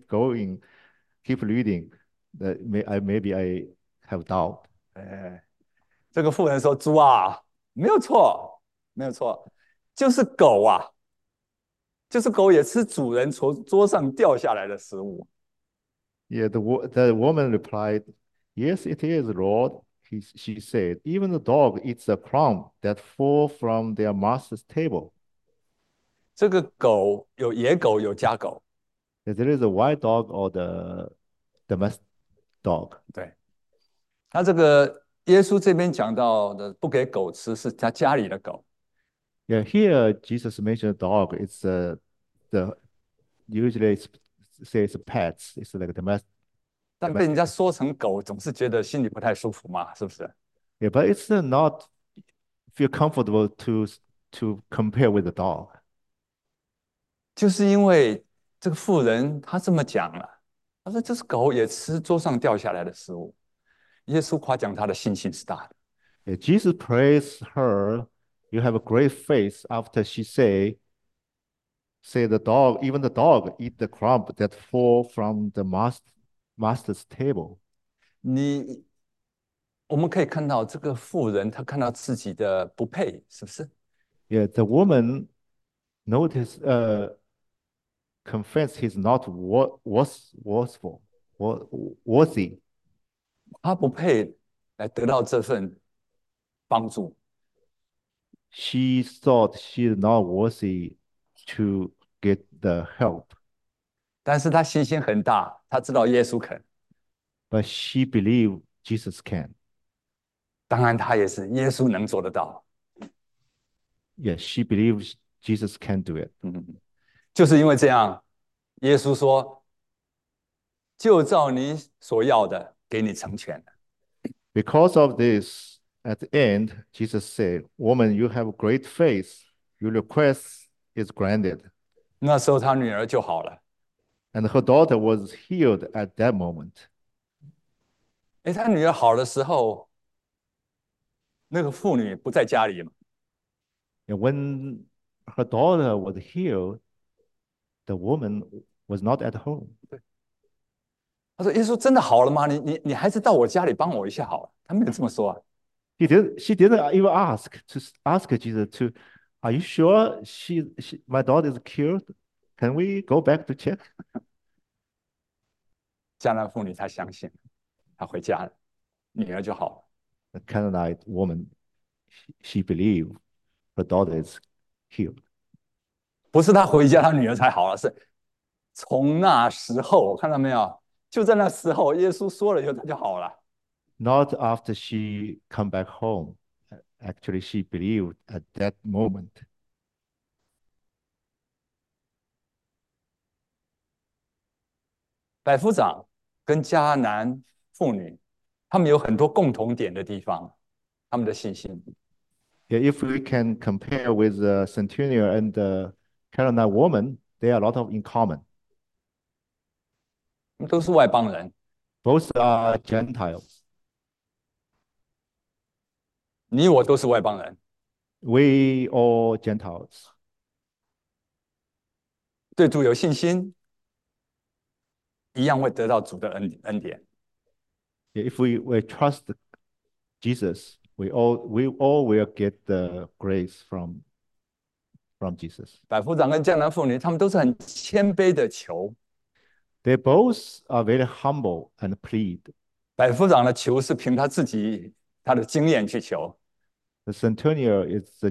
keep reading, maybe I have doubt. 这个妇人说：“主啊，没有错，没有错，就是狗啊，就是狗也吃主人从桌上掉下来的食物。” Yeah, the woman replied, "Yes, it is, Lord." She said, "Even the dog eats the crumb that fall from their master's table." 这个狗有野狗，有家狗。 There is a white dog or the domestic dog. 对，他这个耶稣这边讲到的不给狗吃，是他家里的狗。 Yeah, here Jesus mentioned dog. It's the usually says pets. It's like 但被人家说成狗，总是觉得心里不太舒服嘛，是不是？ Yeah, but it's not feel comfortable to compare with the dog. 就是因为这个妇人她这么讲了，她说这是狗也吃桌上掉下来的食物。耶稣夸奖她的信心是大的。 Yeah, Jesus praised her. You have a great faith after she say even the dog eat the crumb that fall from the master's table. 我们可以看到这个妇人，她看到自己的不配，是不是？ Yeah, the woman noticed confessed he's not worthy. 她不配来得到这份帮助， She thought she's not worthy to get the help, 但是她信心很大，她知道耶稣肯。 but she believed Jesus can. 当然，她也是耶稣能做得到。 Yes, she believes Jesus can do it. 就是因为这样，耶稣说：“就照你所要的，给你成全了。” Because of this, at the end, Jesus said, Woman, you have great faith. Your request is granted. 那时候他女儿就好了。 And her daughter was healed at that moment. 哎，他女儿好的时候，那个妇女不在家里嘛， And when her daughter was healed, the woman was not at home. 他说：“耶稣真的好了吗？你还是到我家里帮我一下好了。”他没有这么说啊。 She didn't even ask Jesus to, are you sure my daughter is cured? Can we go back to check? 迦南妇女她相信，她回家了，女儿就好了。 The Canaanite woman, she believed her daughter is healed. 不是她回家，她女儿才好了，是从那时候看到没有？就在那时候，耶稣说了以后，她就好了。 Not after she come back home. Actually, she believed at that moment. 百夫长跟迦南妇女，他们有很多共同点的地方，他们的信心。 Yeah, if we can compare with the centurion and the Canaanite woman, there are a lot of in common. 都是外邦人， Both are Gentiles. 你我都是外邦人， We all Gentiles. 对主有信心，一样会得到主的恩典。 Yeah, if we trust Jesus, we all will get the grace from Jesus. 百夫长跟江南妇女，他们都是很谦卑的求。 They both are very humble and plead. 百夫长的求是凭他自己他的经验去求， The centurion is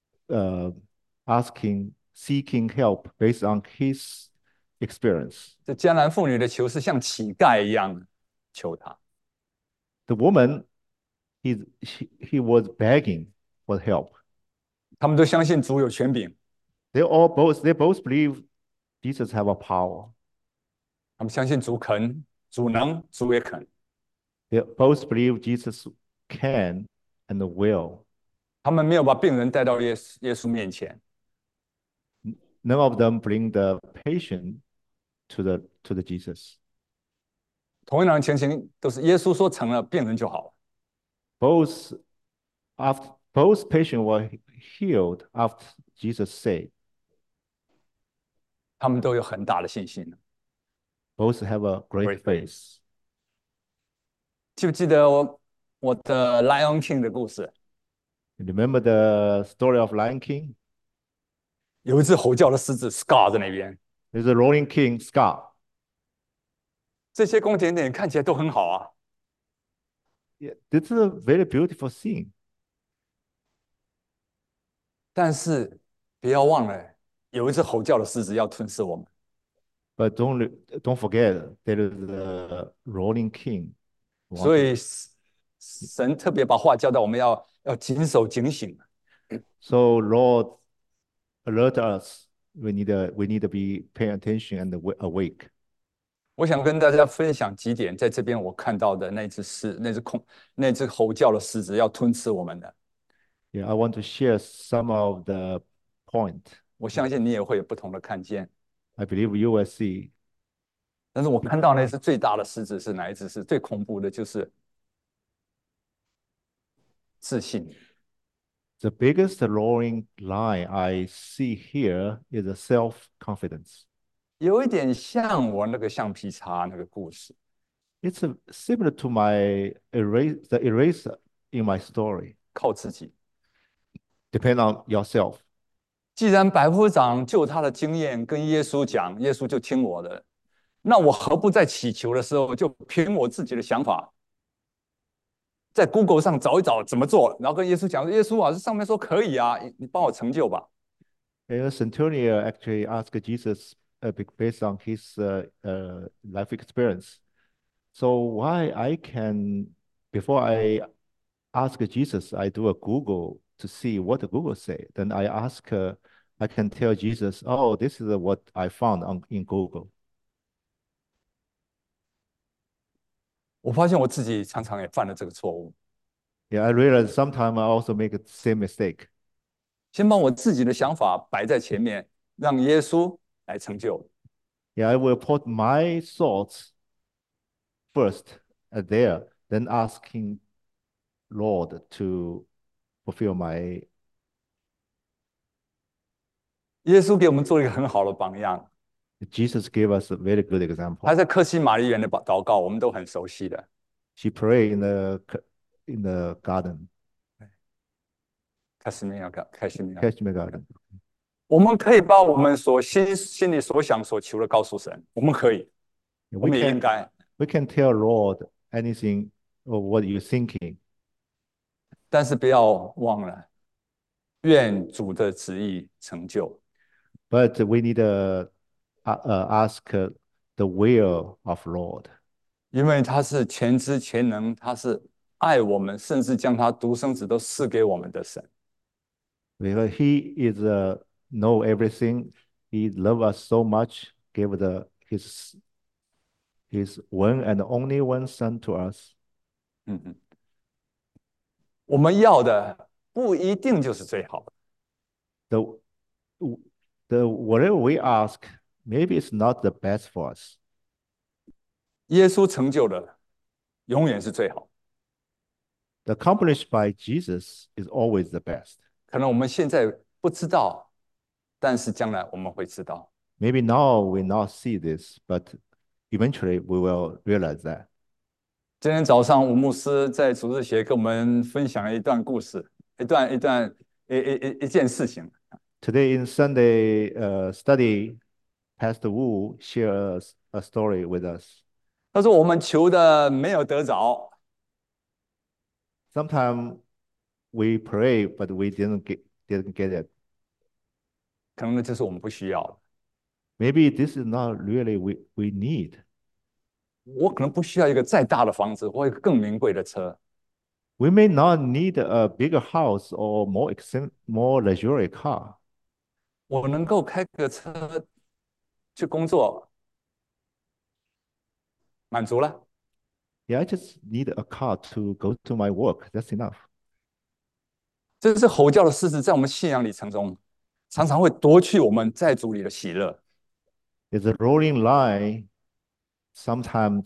seeking help based on his experience. 这江南妇女的求是像乞丐一样求他。 The woman, he was begging for help. 他们都相信主有权柄， They both believe Jesus have a power. 他们相信主肯，主能，主也肯。 They both believe Jesus can and will. 他们没有把病人带到耶稣面前， None of them bring the patient to the Jesus. 同样的情形都是耶稣说成了，病人就好了。 Both both patients were healed after Jesus said. 他们都有很大的信心。 Both have a great faith. 记不记得我的 Lion King 的故事？ Remember the story of Lion King? 有一只吼叫的狮子 Scar 在那边， There's a roaring king, Scar. 这些光点点看起来都很好啊， Yeah, this is a very beautiful scene. 但是不要忘了，有一只吼叫的狮子要吞噬我们。 But don't forget there is a roaring king. 所以神特别把话教导我们要谨守警醒。 So Lord alert us. We need to be paying attention and awake. 我想跟大家分享几点，在这边我看到的那只吼叫的狮子要吞噬我们的， Yeah, I want to share some of the point. 我相信你也会有不同的看见。 I believe you will see. 但是我看到那只最大的狮子是哪一只？是最恐怖的，就是自信。 The biggest roaring lion I see here is a self-confidence. 有一点像我那个橡皮擦那个故事， It's similar to the eraser in my story. 靠自己。 Depend on yourself. 既然百夫长就他的经验跟耶稣讲，耶稣就听我的，那我何不在祈求的时候就凭我自己的想法，在 Google 上找一找怎么做，然后跟耶稣讲：“耶稣啊，这上面说可以啊，你帮我成就吧。” And the centurion actually asked Jesus based on his life experience. So why before I ask Jesus, I do a Google to see what Google say. Then I can tell Jesus, oh, this is what I found in Google. 我发现我自己常常也犯了这个错误， Yeah, I realize sometimes I also make the same mistake. 先把我自己的想法摆在前面，让耶稣来成就。 Yeah, I will put my thoughts first there, then asking Lord to fulfill my. 耶稣给我们做一个很好的榜样， Jesus gave us a very good 他 example. 在克西玛丽园的祷告，我们都很熟悉的。 She prayed in the garden, 开始没有，开始没有。 Kashmir garden. 我们可以把我们心里所想所求的告诉神，我们可以，我 We 们也应 can 该， we can tell Lord anything of what you're thinking, 但是不要忘了，愿主的旨意成就。 but we need to ask the will of Lord, 因为他是全知全能，他是爱我们，甚至将他独生子都赐给我们的神。 because He is know everything. He love us so much, gave His one and only one Son to us. 嗯嗯，我们要的不一定就是最好的。 The the whatever we ask, maybe it's not the best for us. 耶稣成就的永远是最好。 The accomplished by Jesus is always the best. 可能我们现在不知道，但是将来我们会知道。 Maybe now we not see this, but eventually we will realize that. 今天早上吴牧师在主日学跟我们分享了一段故事，一件事情。 Today in Sunday study, Pastor Wu shares a story with us. 他说我们求的没有得着， Sometimes we pray, but we didn't get it. 可能这是我们不需要的。 Maybe this is not really we need. 我可能不需要一个再大的房子或一个更名贵的车， We may not need a bigger house or more luxury car. 我能够开个车去工作，满足了。 Yeah, I just need a car to go to my work. That's enough. 这是吼叫的事实，在我们信仰里程中，常常会夺去我们在主里的喜乐。 It's a rolling line. Sometimes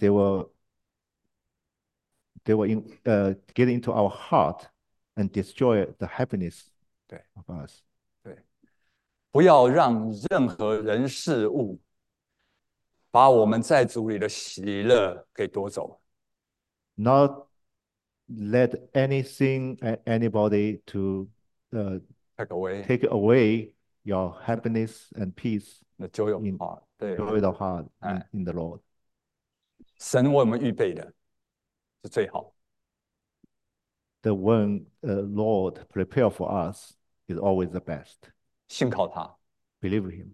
they will get into our heart and destroy the happiness 对 of us. 对，不要让任何人事物把我们在主里的喜乐给夺走。 Not let anything anybody to uh, Take away take away your happiness and peace the joy of in heart。对， joy of heart 哎， in the Lord. 神为我们预备的是最好。 The one Lord prepare for us is always the best. 信靠他。 Believe Him.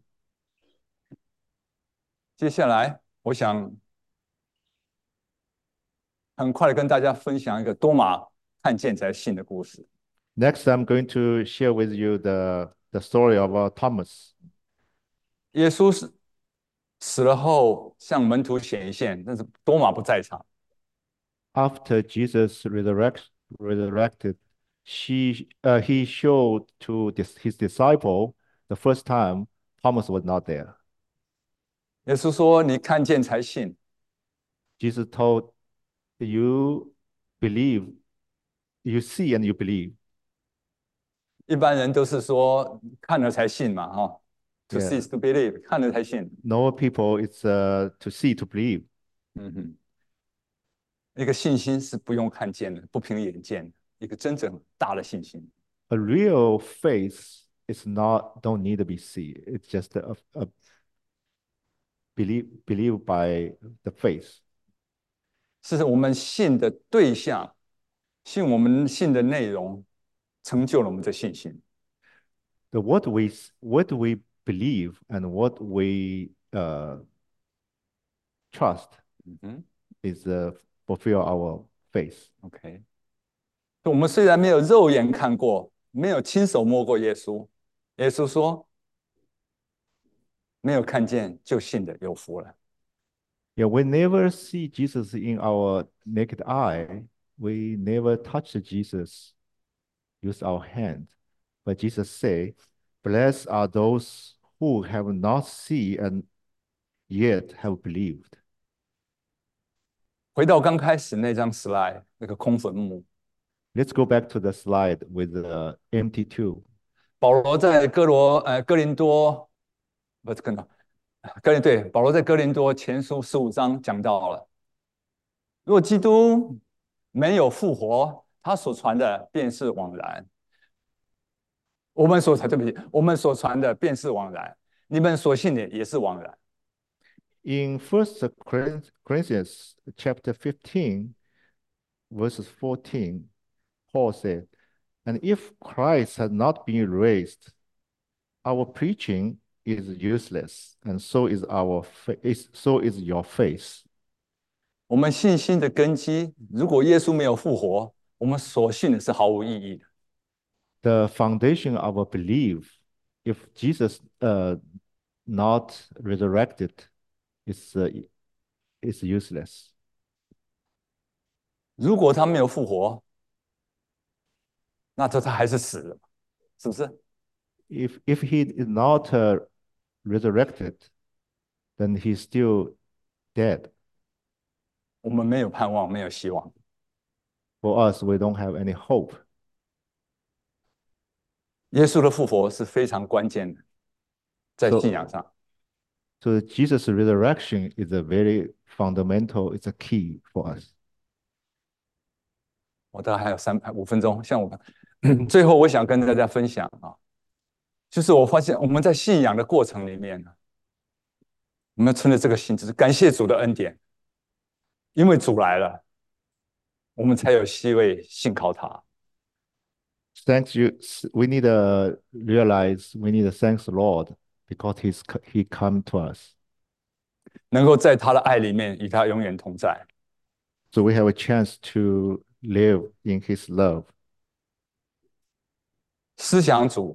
接下来，我想很快的跟大家分享一个多马看见才信的故事。 Next, I'm going to share with you the story of Thomas. 耶稣死了后向门徒显现，但是多马不在场。 After Jesus resurrected, he showed to his disciple the first time. Thomas was not there. 耶稣说：“你看见才信。” Jesus told you believe, you see and you believe. 一般人都是说看了才信嘛，哈。To see Yeah. is to believe，看了才信。 No people, it's to see to believe. 嗯哼，一个信心是不用看见的，不凭眼见的，一个真正大的信心。 A real faith is not don't need to be seen. It's just a believe by the faith. 是我们信的对象，我们信的内容，成就了我们的信心。 What we believe and what we trust 嗯哼 is fulfill our faith. ，OK。我们虽然没有肉眼看过，没有亲手摸过耶稣，耶稣说：“没有看见就信的有福了。” Yeah, we never see Jesus in our naked eye. We never touch Jesus, use our hand. But Jesus say, "Blessed are those who have not seen and yet have believed." 回到刚开始那张 slide 那个空坟墓， Let's go back to the slide with the empty tomb. 保罗在哥林多不是对，保罗在哥林多前书15章讲到了，如果基督没有复活，他所传的便是枉然。对不起，我们所传的便是枉然，你们所信的也是枉然。 In First Corinthians chapter 15, verses 14, Paul said, "And if Christ had not been raised, our preaching is useless, and so is your faith." 我们信心的根基，如果耶稣没有复活，我们所信的是毫无意义的。 The foundation of a belief, if Jesus not resurrected, is is useless. 如果他没有复活，那他还是死了，是不是？ If he is not resurrected, then he's still dead. 我们没有盼望，没有希望。 For us, we don't have any hope. 耶稣的复活是非常关键的，在信仰 So, 上。 so Jesus' resurrection is a very fundamental, it's a key for us. 我大概还有5分钟，像我最后我想跟大家分享啊，就是我发现我们在信仰的过程里面呢，我们存着这个心，就是感谢主的恩典，因为主来了，我们才有机会信靠他。 Thanks you. We need to realize we need to thank the Lord because he come to us. 能够在他的爱里面与他永远同在。 So we have a chance to live in his love. 思想主，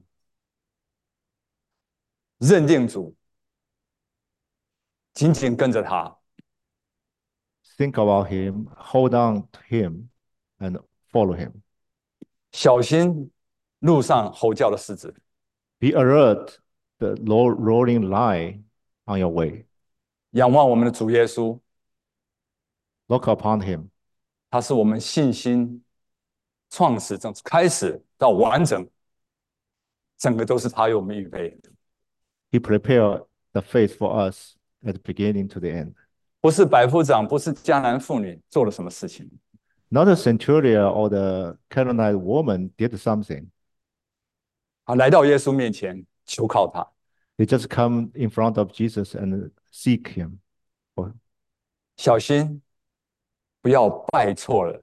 认定主，紧紧跟着他。 Think about him, hold on to him, and follow him. 小心路上吼叫的狮子， Be alert, the rolling lion on your way. 仰望我们的主耶稣， Look upon him. 他是我们信心创始从开始到完整，整个都是他为我们预备的， He prepared the faith for us at the beginning to the end. 不是百夫长，不是迦南妇女做了什么事情， Not the centurion or the Canaanite woman did something. 来到耶稣面前求靠他， They just come in front of Jesus and seek him. 小心不要拜错了，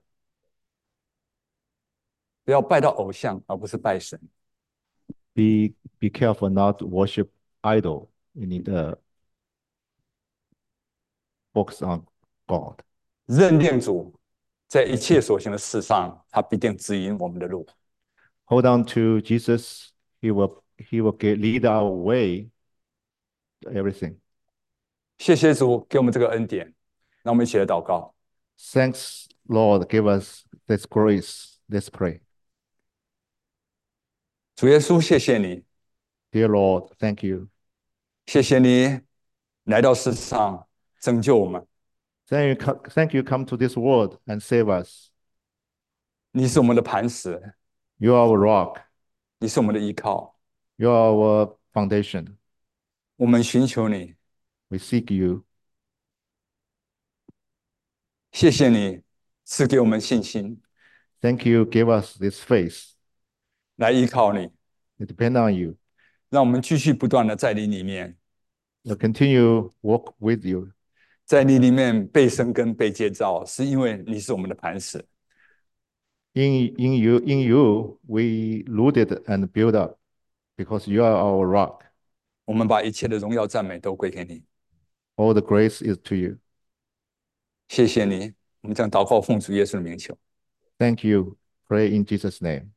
不要拜到偶像，而不是拜神。 Be careful not to worship idol. You need to focus on God. 认定主，在一切所行的事上，他必定指引我们的路。 Hold on to Jesus. He will lead our way to everything. 谢谢主给我们这个恩典，让我们一起来祷告。 Thanks, Lord. Give us this grace. Let's pray. 主耶稣，谢谢你， Dear Lord, thank you. 谢谢你来到世上拯救我们。 Thank you come to this world and save us. 你是我们的磐石， You are our rock. 你是我们的依靠。 You are our foundation. 我们寻求你， We seek you. 谢谢你赐给我们信心， Thank you. Give us this faith. 来依靠你， We depend on you. 让我们继续不断的在你里面， We'll continue walk with you. 在你里面被生根、被建造，是因为你是我们的磐石。 In you, we rooted and built up because you are our rock. 我们把一切的荣耀、赞美都归给你。 All the grace is to you. 谢谢你，我们将祷告奉主耶稣的名求。 Thank you. Pray in Jesus' name.